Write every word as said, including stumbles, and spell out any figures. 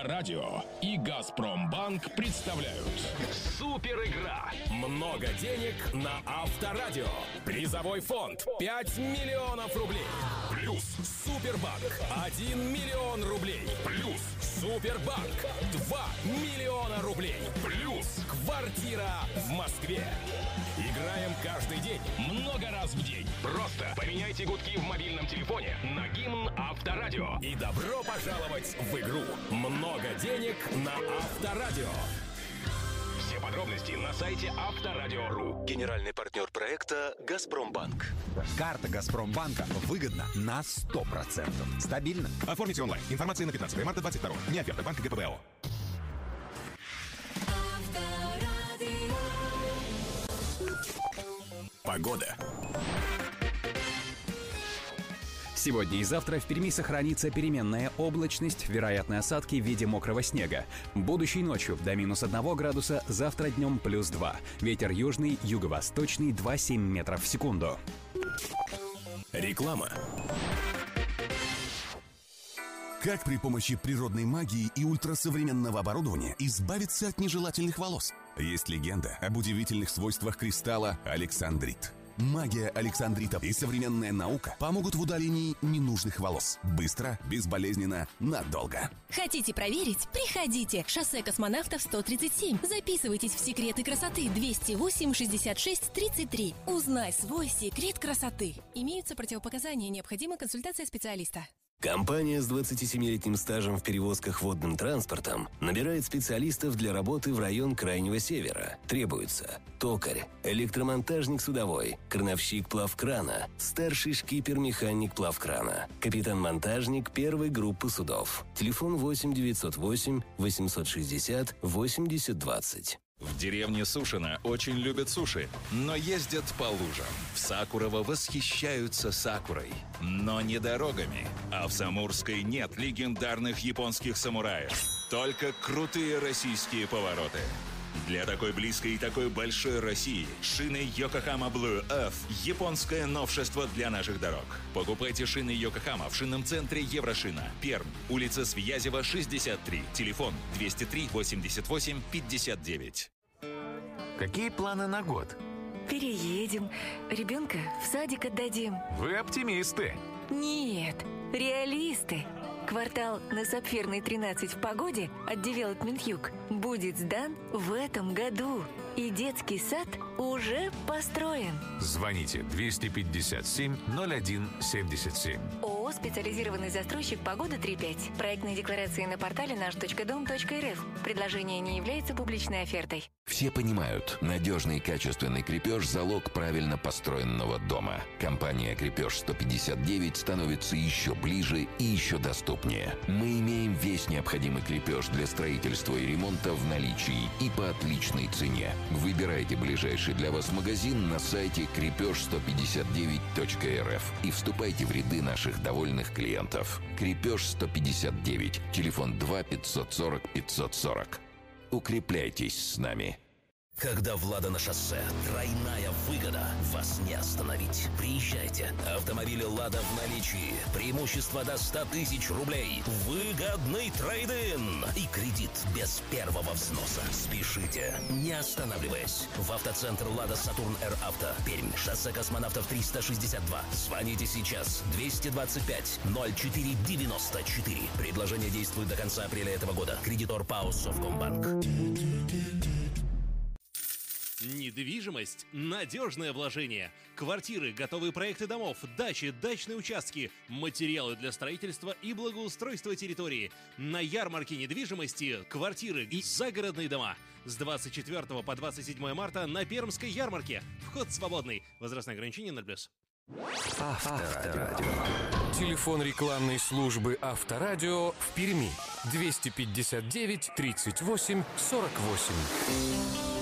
Авторадио и Газпромбанк представляют Супер игра. Много денег на Авторадио. Призовой фонд пять миллионов рублей. Плюс Супербанк один миллион рублей. Плюс Супербанк два миллиона рублей. Плюс квартира в Москве. Играем каждый день. много раз в день. Просто поменяйте гудки в мобильном телефоне на гимн Авторадио. И добро пожаловать в игру «Много денег на Авторадио». Все подробности на сайте авторадио точка ру. Генеральный партнер проекта «Газпромбанк». Карта «Газпромбанка» выгодна на сто процентов. Стабильно. Оформите онлайн. Информация на пятнадцатое марта двадцать второго. Не оферта. Банк ГПБО. Погода. Сегодня и завтра в Перми сохранится переменная облачность, вероятны осадки в виде мокрого снега. Будущей ночью до минус одного градуса, завтра днем плюс два. Ветер южный, юго-восточный два целых семь десятых метров в секунду. Реклама. Как при помощи природной магии и ультрасовременного оборудования избавиться от нежелательных волос? Есть легенда об удивительных свойствах кристалла александрит. Магия александрита и современная наука помогут в удалении ненужных волос. Быстро, безболезненно, надолго. Хотите проверить? Приходите. Шоссе Космонавтов сто тридцать семь. Записывайтесь в секреты красоты двести восемь шестьдесят шесть тридцать три. Узнай свой секрет красоты. Имеются противопоказания, необходима консультация специалиста. Компания с двадцатисемилетним стажем в перевозках водным транспортом набирает специалистов для работы в район Крайнего Севера. Требуется токарь, электромонтажник судовой, крановщик плавкрана, старший шкипер-механик плавкрана, капитан-монтажник первой группы судов. Телефон восемь девятьсот восемь восемьсот шестьдесят восемьдесят двадцать. В деревне Сушино очень любят суши, но ездят по лужам. В Сакурово восхищаются сакурой, но не дорогами. А в Самурской нет легендарных японских самураев, только крутые российские повороты. Для такой близкой и такой большой России шины Yokohama Blue Earth – японское новшество для наших дорог. Покупайте шины Yokohama в шинном центре Еврошина, Пермь, улица Свиязева, шестьдесят три, телефон двести три восемьдесят восемь пятьдесят девять. Какие планы на год? Переедем, ребенка в садик отдадим. Вы оптимисты. Нет, реалисты. Квартал на Сапфирной тринадцать в Погоде от Development Юг будет сдан в этом году. И детский сад уже построен. Звоните двести пятьдесят семь ноль один семьдесят семь. ООО «Специализированный застройщик Погода три пять». Проектные декларации на портале наш точка дом точка эр эф. Предложение не является публичной офертой. Все понимают, надежный и качественный крепеж – залог правильно построенного дома. Компания «Крепеж сто пятьдесят девять» становится еще ближе и еще доступнее. Мы имеем весь необходимый крепеж для строительства и ремонта в наличии и по отличной цене. Выбирайте ближайший для вас магазин на сайте крепеж сто пятьдесят девять точка эр эф и вступайте в ряды наших довольных клиентов. «Крепеж сто пятьдесят девять», телефон два пятьсот сорок пятьсот сорок. Укрепляйтесь с нами. Когда «Влада» на шоссе, тройная выгода. Вас не остановить. Приезжайте. Автомобили «Лада» в наличии. Преимущество до ста тысяч рублей. Выгодный трейд-ин. И кредит без первого взноса. Спешите, не останавливаясь. В автоцентр «Лада» Сатурн Р Авто. Пермь. Шоссе Космонавтов триста шестьдесят два. Звоните сейчас. двести двадцать пять ноль четыре девяносто четыре. Предложение действует до конца апреля этого года. Кредитор ПАО «Совкомбанк». Недвижимость – надежное вложение. Квартиры, готовые проекты домов, дачи, дачные участки, материалы для строительства и благоустройства территории. На ярмарке недвижимости квартиры и загородные дома. С двадцать четвёртого по двадцать седьмое марта на Пермской ярмарке. Вход свободный. Возрастное ограничение ноль плюс. Авторадио. Телефон рекламной службы Авторадио в Перми. двести пятьдесят девять тридцать восемь сорок восемь.